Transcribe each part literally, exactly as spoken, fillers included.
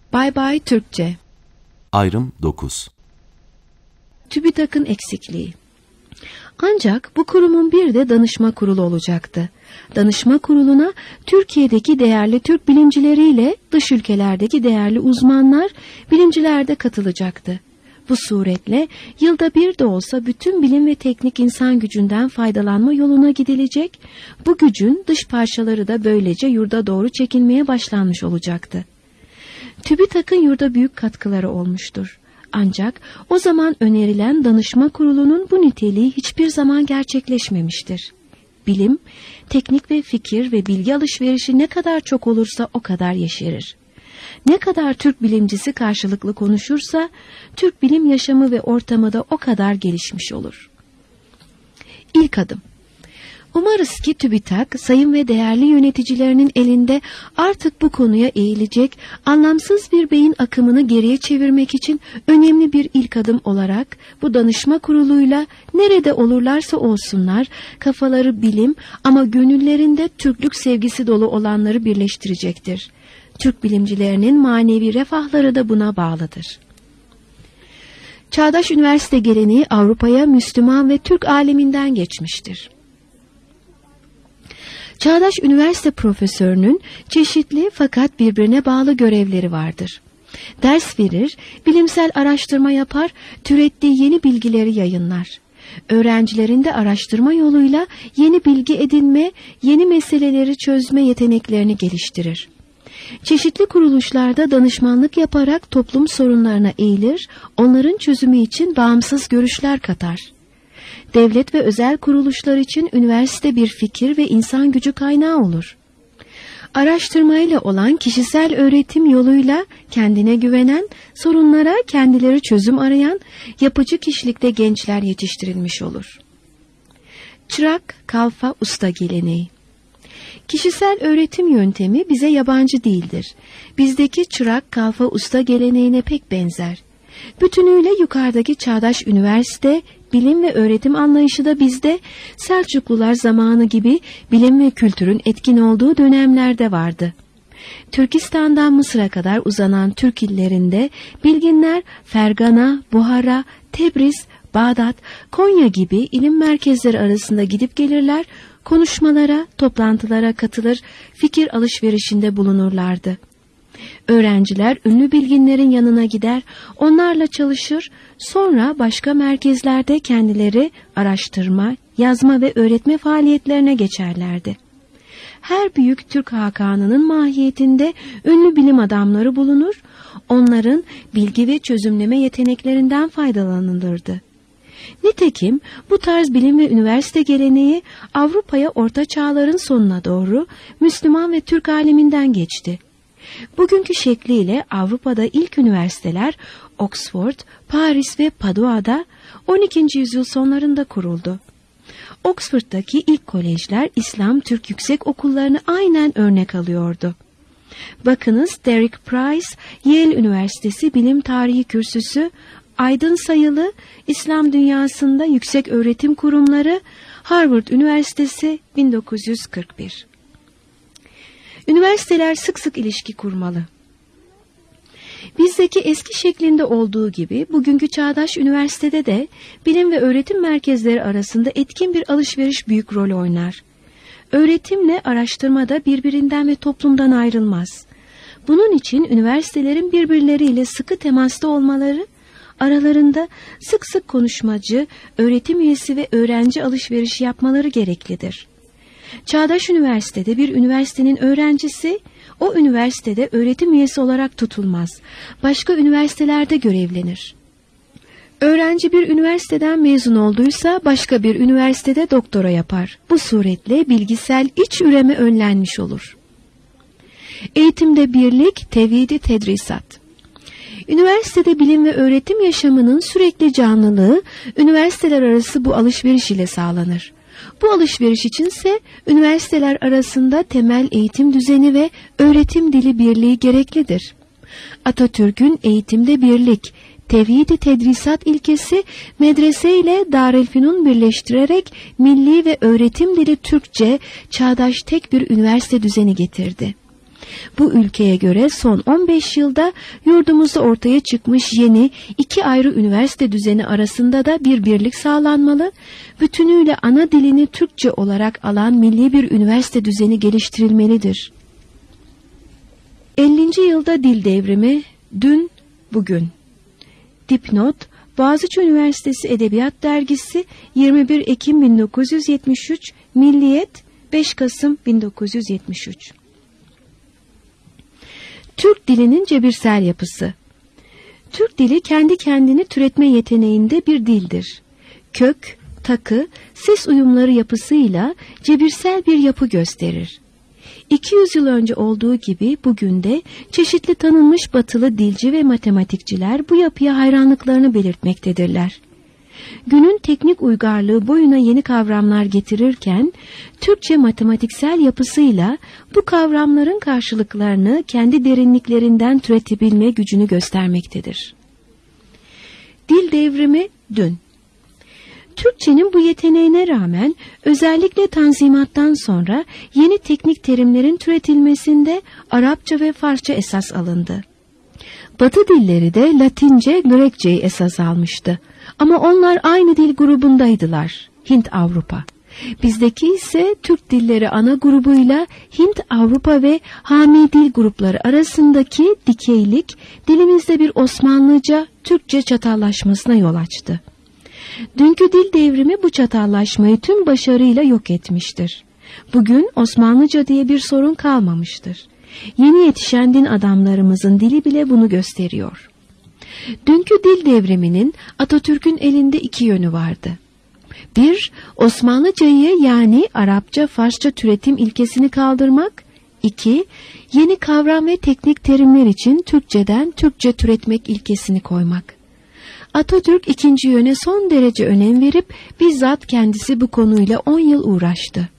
Bay Bay Türkçe. Ayrım dokuz. TÜBİTAK'ın eksikliği. Ancak bu kurumun bir de danışma kurulu olacaktı. Danışma kuruluna Türkiye'deki değerli Türk bilimcileriyle dış ülkelerdeki değerli uzmanlar, bilimciler de katılacaktı. Bu suretle yılda bir de olsa bütün bilim ve teknik insan gücünden faydalanma yoluna gidilecek, bu gücün dış parçaları da böylece yurda doğru çekilmeye başlanmış olacaktı. TÜBİTAK'ın yurda büyük katkıları olmuştur. Ancak o zaman önerilen danışma kurulunun bu niteliği hiçbir zaman gerçekleşmemiştir. Bilim, teknik ve fikir ve bilgi alışverişi ne kadar çok olursa o kadar yeşerir. Ne kadar Türk bilimcisi karşılıklı konuşursa, Türk bilim yaşamı ve ortamı da o kadar gelişmiş olur. İlk adım. Umarız ki TÜBİTAK, sayın ve değerli yöneticilerinin elinde artık bu konuya eğilecek, anlamsız bir beyin akımını geriye çevirmek için önemli bir ilk adım olarak bu danışma kuruluyla nerede olurlarsa olsunlar, kafaları bilim ama gönüllerinde Türklük sevgisi dolu olanları birleştirecektir. Türk bilimcilerinin manevi refahları da buna bağlıdır. Çağdaş üniversite geleneği Avrupa'ya Müslüman ve Türk aleminden geçmiştir. Çağdaş üniversite profesörünün çeşitli fakat birbirine bağlı görevleri vardır. Ders verir, bilimsel araştırma yapar, türettiği yeni bilgileri yayınlar. Öğrencilerin de araştırma yoluyla yeni bilgi edinme, yeni meseleleri çözme yeteneklerini geliştirir. Çeşitli kuruluşlarda danışmanlık yaparak toplum sorunlarına eğilir, onların çözümü için bağımsız görüşler katar. Devlet ve özel kuruluşlar için üniversite bir fikir ve insan gücü kaynağı olur. Araştırmayla olan kişisel öğretim yoluyla kendine güvenen, sorunlara kendileri çözüm arayan, yapıcı kişilikte gençler yetiştirilmiş olur. Çırak, kalfa, usta geleneği. Kişisel öğretim yöntemi bize yabancı değildir. Bizdeki çırak, kalfa, usta geleneğine pek benzer. Bütünüyle yukarıdaki çağdaş üniversite, bilim ve öğretim anlayışı da bizde Selçuklular zamanı gibi bilim ve kültürün etkin olduğu dönemlerde vardı. Türkistan'dan Mısır'a kadar uzanan Türk illerinde bilginler Fergana, Buhara, Tebriz, Bağdat, Konya gibi ilim merkezleri arasında gidip gelirler, konuşmalara, toplantılara katılır, fikir alışverişinde bulunurlardı. Öğrenciler ünlü bilginlerin yanına gider, onlarla çalışır, sonra başka merkezlerde kendileri araştırma, yazma ve öğretme faaliyetlerine geçerlerdi. Her büyük Türk hakanının mahiyetinde ünlü bilim adamları bulunur, onların bilgi ve çözümleme yeteneklerinden faydalanılırdı. Nitekim bu tarz bilim ve üniversite geleneği Avrupa'ya Orta Çağların sonuna doğru Müslüman ve Türk aleminden geçti. Bugünkü şekliyle Avrupa'da ilk üniversiteler Oxford, Paris ve Padua'da on ikinci yüzyıl sonlarında kuruldu. Oxford'daki ilk kolejler İslam Türk yüksek okullarını aynen örnek alıyordu. Bakınız Derek Price, Yale Üniversitesi Bilim Tarihi Kürsüsü, Aydın Sayılı, İslam Dünyasında Yüksek Öğretim Kurumları, Harvard Üniversitesi bin dokuz yüz kırk bir. Üniversiteler sık sık ilişki kurmalı. Bizdeki eski şeklinde olduğu gibi bugünkü çağdaş üniversitede de bilim ve öğretim merkezleri arasında etkin bir alışveriş büyük rol oynar. Öğretimle araştırmada birbirinden ve toplumdan ayrılmaz. Bunun için üniversitelerin birbirleriyle sıkı temasta olmaları, aralarında sık sık konuşmacı, öğretim üyesi ve öğrenci alışverişi yapmaları gereklidir. Çağdaş üniversitede bir üniversitenin öğrencisi, o üniversitede öğretim üyesi olarak tutulmaz. Başka üniversitelerde görevlenir. Öğrenci bir üniversiteden mezun olduysa başka bir üniversitede doktora yapar. Bu suretle bilgisel iç üreme önlenmiş olur. Eğitimde birlik, tevhid-i tedrisat. Üniversitede bilim ve öğretim yaşamının sürekli canlılığı, üniversiteler arası bu alışveriş ile sağlanır. Bu alışveriş içinse üniversiteler arasında temel eğitim düzeni ve öğretim dili birliği gereklidir. Atatürk'ün eğitimde birlik, tevhid-i tedrisat ilkesi medrese ile Darülfünun birleştirerek milli ve öğretim dili Türkçe çağdaş tek bir üniversite düzeni getirdi. Bu ülkeye göre son on beş yılda yurdumuzda ortaya çıkmış yeni iki ayrı üniversite düzeni arasında da bir birlik sağlanmalı, bütünüyle ana dilini Türkçe olarak alan milli bir üniversite düzeni geliştirilmelidir. ellinci yılda dil devrimi, dün, bugün. Dipnot, Boğaziçi Üniversitesi Edebiyat Dergisi, yirmi bir Ekim bin dokuz yüz yetmiş üç, Milliyet, beş Kasım bin dokuz yüz yetmiş üç. Türk dilinin cebirsel yapısı. Türk dili kendi kendini türetme yeteneğinde bir dildir. Kök, takı, ses uyumları yapısıyla cebirsel bir yapı gösterir. iki yüz yıl önce olduğu gibi bugün de çeşitli tanınmış batılı dilci ve matematikçiler bu yapıya hayranlıklarını belirtmektedirler. Günün teknik uygarlığı boyuna yeni kavramlar getirirken, Türkçe matematiksel yapısıyla bu kavramların karşılıklarını kendi derinliklerinden türetebilme gücünü göstermektedir. Dil devrimi dün. Türkçenin bu yeteneğine rağmen özellikle Tanzimat'tan sonra yeni teknik terimlerin türetilmesinde Arapça ve Farsça esas alındı. Batı dilleri de Latince, Grekçeyi esas almıştı. Ama onlar aynı dil grubundaydılar, Hint-Avrupa. Bizdeki ise Türk dilleri ana grubuyla Hint-Avrupa ve Hami dil grupları arasındaki dikeylik dilimizde bir Osmanlıca, Türkçe çatallaşmasına yol açtı. Dünkü dil devrimi bu çatallaşmayı tüm başarıyla yok etmiştir. Bugün Osmanlıca diye bir sorun kalmamıştır. Yeni yetişen din adamlarımızın dili bile bunu gösteriyor. Dünkü dil devriminin Atatürk'ün elinde iki yönü vardı. Bir, Osmanlıcayı yani Arapça, Farsça türetim ilkesini kaldırmak. İki, yeni kavram ve teknik terimler için Türkçeden Türkçe türetmek ilkesini koymak. Atatürk ikinci yöne son derece önem verip bizzat kendisi bu konuyla on yıl uğraştı.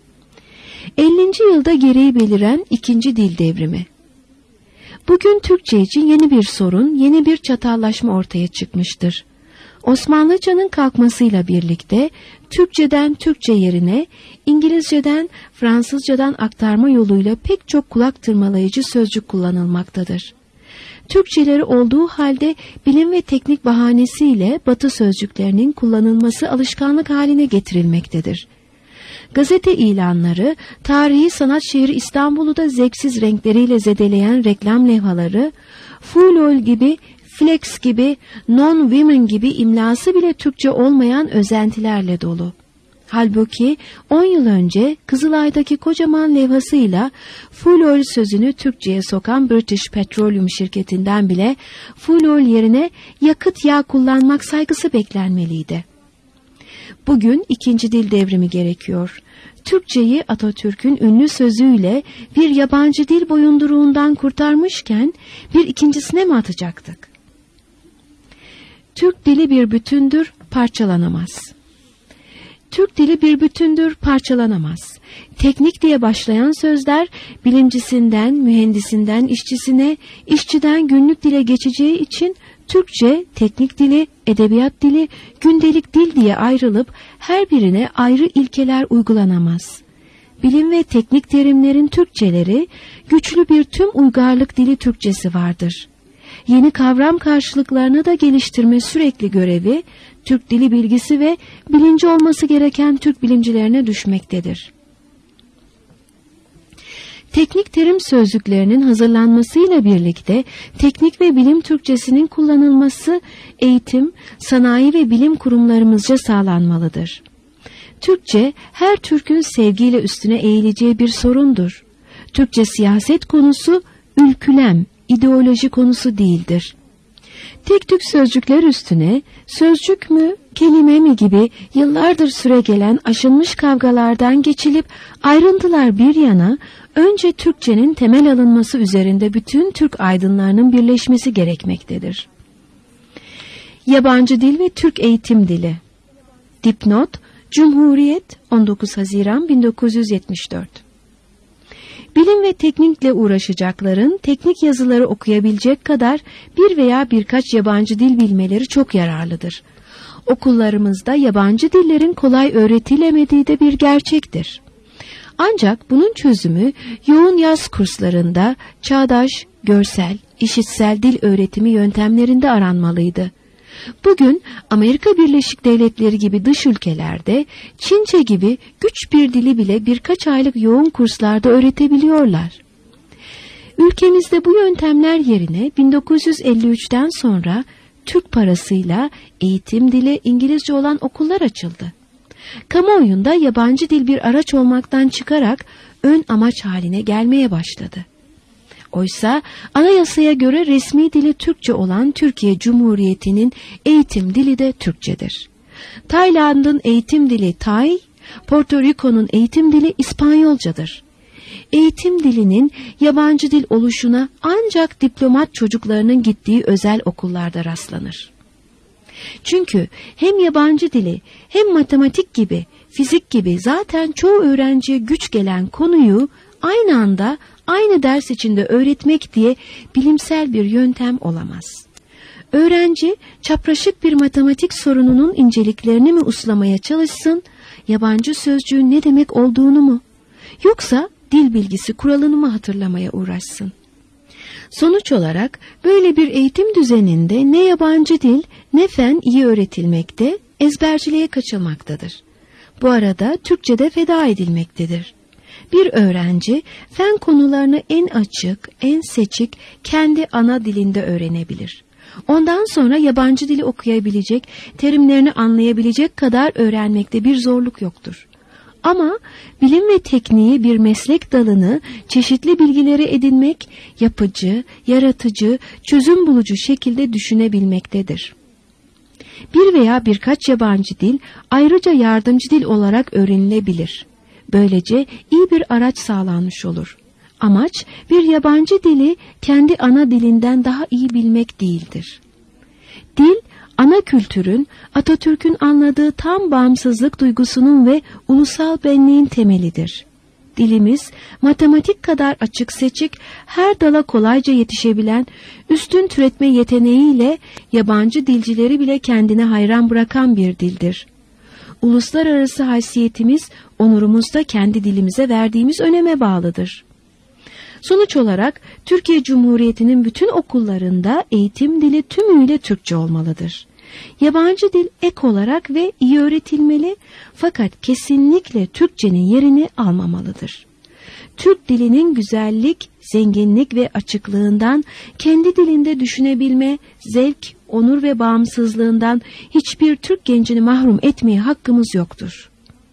ellinci yılda gereği beliren ikinci dil devrimi. Bugün Türkçe için yeni bir sorun, yeni bir çatallaşma ortaya çıkmıştır. Osmanlıcanın kalkmasıyla birlikte Türkçeden Türkçe yerine İngilizceden Fransızcadan aktarma yoluyla pek çok kulak tırmalayıcı sözcük kullanılmaktadır. Türkçeleri olduğu halde bilim ve teknik bahanesiyle Batı sözcüklerinin kullanılması alışkanlık haline getirilmektedir. Gazete ilanları, tarihi sanat şehri İstanbul'u da zevksiz renkleriyle zedeleyen reklam levhaları, full oil gibi, flex gibi, non-women gibi imlası bile Türkçe olmayan özentilerle dolu. Halbuki on yıl önce Kızılay'daki kocaman levhasıyla full oil sözünü Türkçe'ye sokan British Petroleum şirketinden bile full oil yerine yakıt yağ kullanmak saygısı beklenmeliydi. Bugün ikinci dil devrimi gerekiyor. Türkçeyi Atatürk'ün ünlü sözüyle bir yabancı dil boyunduruğundan kurtarmışken bir ikincisine mi atacaktık? Türk dili bir bütündür, parçalanamaz. Türk dili bir bütündür, parçalanamaz. Teknik diye başlayan sözler bilimcisinden, mühendisinden işçisine, işçiden günlük dile geçeceği için Türkçe, teknik dili, edebiyat dili, gündelik dil diye ayrılıp her birine ayrı ilkeler uygulanamaz. Bilim ve teknik terimlerin Türkçeleri, güçlü bir tüm uygarlık dili Türkçesi vardır. Yeni kavram karşılıklarını da geliştirme sürekli görevi, Türk dili bilgisi ve bilinci olması gereken Türk bilimcilerine düşmektedir. Teknik terim sözlüklerinin hazırlanmasıyla birlikte teknik ve bilim Türkçesinin kullanılması eğitim, sanayi ve bilim kurumlarımızca sağlanmalıdır. Türkçe her Türk'ün sevgiyle üstüne eğileceği bir sorundur. Türkçe siyaset konusu ülkülem, ideoloji konusu değildir. Tek tük sözcükler üstüne sözcük mü, kelime mi gibi yıllardır süre gelen aşınmış kavgalardan geçilip ayrıntılar bir yana önce Türkçenin temel alınması üzerinde bütün Türk aydınlarının birleşmesi gerekmektedir. Yabancı dil ve Türk eğitim dili. Dipnot, Cumhuriyet, on dokuz Haziran bin dokuz yüz yetmiş dört. Bilim ve teknikle uğraşacakların teknik yazıları okuyabilecek kadar bir veya birkaç yabancı dil bilmeleri çok yararlıdır. Okullarımızda yabancı dillerin kolay öğretilemediği de bir gerçektir. Ancak bunun çözümü yoğun yaz kurslarında çağdaş, görsel, işitsel dil öğretimi yöntemlerinde aranmalıydı. Bugün Amerika Birleşik Devletleri gibi dış ülkelerde Çince gibi güç bir dili bile birkaç aylık yoğun kurslarda öğretebiliyorlar. Ülkemizde bu yöntemler yerine bin dokuz yüz elli üçten sonra Türk parasıyla eğitim dili İngilizce olan okullar açıldı. Kamuoyunda yabancı dil bir araç olmaktan çıkarak ön amaç haline gelmeye başladı. Oysa anayasaya göre resmi dili Türkçe olan Türkiye Cumhuriyeti'nin eğitim dili de Türkçedir. Tayland'ın eğitim dili Tay, Porto Rico'nun eğitim dili İspanyolcadır. Eğitim dilinin yabancı dil oluşuna ancak diplomat çocuklarının gittiği özel okullarda rastlanır. Çünkü hem yabancı dili hem matematik gibi, fizik gibi zaten çoğu öğrenciye güç gelen konuyu aynı anda aynı ders içinde öğretmek diye bilimsel bir yöntem olamaz. Öğrenci çapraşık bir matematik sorununun inceliklerini mi uslamaya çalışsın, yabancı sözcüğün ne demek olduğunu mu, yoksa dil bilgisi kuralını mı hatırlamaya uğraşsın? Sonuç olarak böyle bir eğitim düzeninde ne yabancı dil ne fen iyi öğretilmekte, ezberciliğe kaçılmaktadır. Bu arada Türkçe de feda edilmektedir. Bir öğrenci fen konularını en açık, en seçik, kendi ana dilinde öğrenebilir. Ondan sonra yabancı dili okuyabilecek, terimlerini anlayabilecek kadar öğrenmekte bir zorluk yoktur. Ama bilim ve tekniği bir meslek dalını çeşitli bilgileri edinmek, yapıcı, yaratıcı, çözüm bulucu şekilde düşünebilmektedir. Bir veya birkaç yabancı dil ayrıca yardımcı dil olarak öğrenilebilir. Böylece iyi bir araç sağlanmış olur. Amaç bir yabancı dili kendi ana dilinden daha iyi bilmek değildir. Dil, ana kültürün, Atatürk'ün anladığı tam bağımsızlık duygusunun ve ulusal benliğin temelidir. Dilimiz, matematik kadar açık seçik, her dala kolayca yetişebilen, üstün türetme yeteneğiyle yabancı dilcileri bile kendine hayran bırakan bir dildir. Uluslararası haysiyetimiz, onurumuz da kendi dilimize verdiğimiz öneme bağlıdır. Sonuç olarak Türkiye Cumhuriyeti'nin bütün okullarında eğitim dili tümüyle Türkçe olmalıdır. Yabancı dil ek olarak ve iyi öğretilmeli, fakat kesinlikle Türkçenin yerini almamalıdır. Türk dilinin güzellik, zenginlik ve açıklığından, kendi dilinde düşünebilme, zevk, onur ve bağımsızlığından hiçbir Türk gencini mahrum etmeye hakkımız yoktur.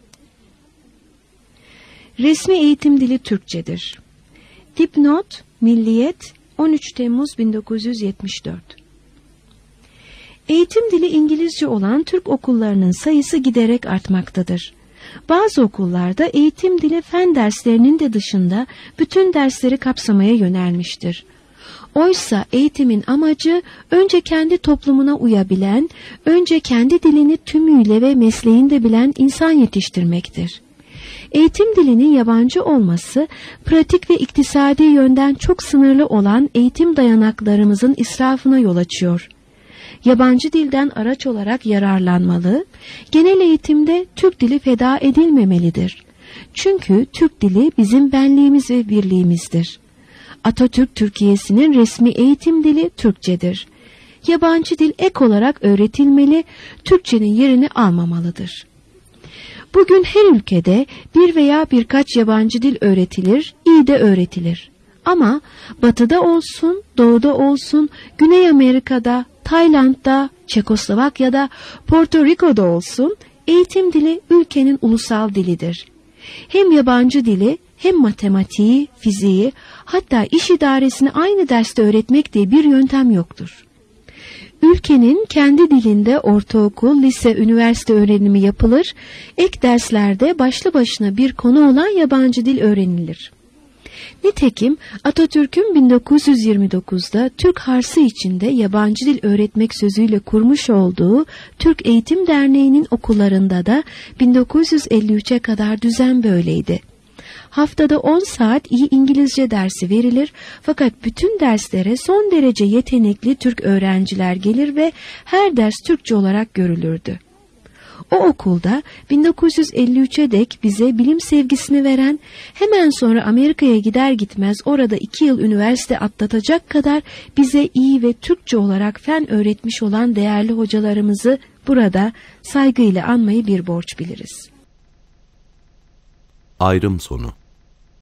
Resmi eğitim dili Türkçedir. Dipnot, Milliyet, on üç Temmuz bin dokuz yüz yetmiş dört. Eğitim dili İngilizce olan Türk okullarının sayısı giderek artmaktadır. Bazı okullarda eğitim dili fen derslerinin de dışında bütün dersleri kapsamaya yönelmiştir. Oysa eğitimin amacı önce kendi toplumuna uyabilen, önce kendi dilini tümüyle ve mesleğini de bilen insan yetiştirmektir. Eğitim dilinin yabancı olması, pratik ve iktisadi yönden çok sınırlı olan eğitim dayanaklarımızın israfına yol açıyor. Yabancı dilden araç olarak yararlanmalı, genel eğitimde Türk dili feda edilmemelidir. Çünkü Türk dili bizim benliğimiz ve birliğimizdir. Atatürk Türkiye'sinin resmi eğitim dili Türkçedir. Yabancı dil ek olarak öğretilmeli, Türkçenin yerini almamalıdır. Bugün her ülkede bir veya birkaç yabancı dil öğretilir, iyi de öğretilir. Ama batıda olsun, doğuda olsun, Güney Amerika'da, Tayland'da, Çekoslovakya'da, Porto Rico'da olsun, eğitim dili ülkenin ulusal dilidir. Hem yabancı dili, hem matematiği, fiziği, hatta iş idaresini aynı derste öğretmek diye bir yöntem yoktur. Ülkenin kendi dilinde ortaokul, lise, üniversite öğrenimi yapılır, ek derslerde başlı başına bir konu olan yabancı dil öğrenilir. Nitekim Atatürk'ün bin dokuz yüz yirmi dokuzda Türk Harsı içinde yabancı dil öğretmek sözüyle kurmuş olduğu Türk Eğitim Derneği'nin okullarında da bin dokuz yüz elli üçe kadar düzen böyleydi. Haftada on saat iyi İngilizce dersi verilir, fakat bütün derslere son derece yetenekli Türk öğrenciler gelir ve her ders Türkçe olarak görülürdü. O okulda bin dokuz yüz elli üçe dek bize bilim sevgisini veren, hemen sonra Amerika'ya gider gitmez orada iki yıl üniversite atlatacak kadar bize iyi ve Türkçe olarak fen öğretmiş olan değerli hocalarımızı burada saygıyla anmayı bir borç biliriz. Ayrım sonu.